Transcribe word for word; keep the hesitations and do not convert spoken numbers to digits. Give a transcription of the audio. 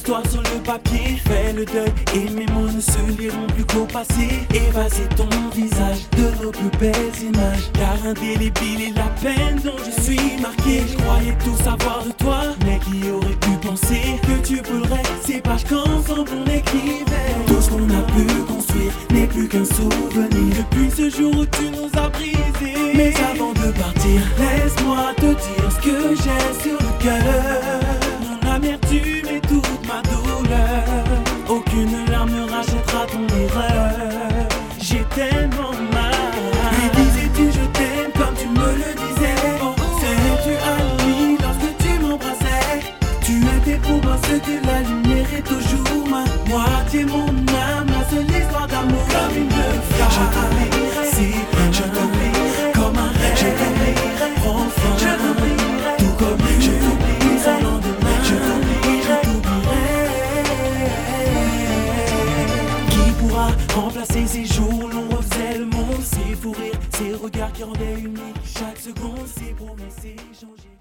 l'histoire sur le papier. Fais le deuil et mes mots ne se liront plus qu'au passé. Effacer ton visage de nos plus belles images, car indélébile est la peine dont je suis marqué. Je croyais tout savoir de toi, mais qui aurait pu penser que tu brûlerais ces pages qu'ensemble on écrivait. Tout ce qu'on a pu construire n'est plus qu'un souvenir depuis ce jour où tu nous as brisés. Mais avant de partir, laisse-moi te dire ce que j'ai sur le cœur. Mon amertume et toute ma douleur, aucune larme ne rachètera ton erreur. J'ai tellement mal. Et disais-tu je t'aime comme tu me le disais? Sais-tu à la nuit lorsque tu m'embrassais? Tu étais pour moi ce que la lumière est toujours ma moitié, mon âme, la seule histoire d'amour comme une flamme. Je t'oublierai, si je t'oublierai comme un rêve. Je t'oublierai, enfin, je t'oublierai tout comme lui. Je t'oublierai sans lendemain. Je t'oublierai, je t'oublierai. Qui pourra remplacer ces jours où l'on refaisait le monde? Ces fous rires, ces regards qui rendaient unique chaque seconde, ces promesses échangées.